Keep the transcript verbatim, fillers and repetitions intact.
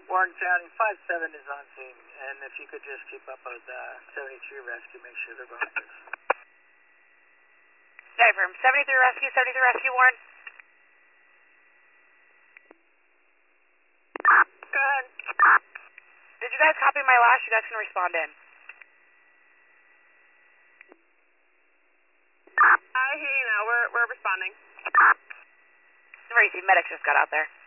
Warren County, five seven is on scene, and if you could just keep up with uh, seventy-three rescue, make sure they're behind us. Affirm, seventy-three rescue, seventy-three rescue, Warren. Go ahead. Did you guys copy my last? You guys can respond in. I hear you now. We're, we're responding. Emergency medics just got out there.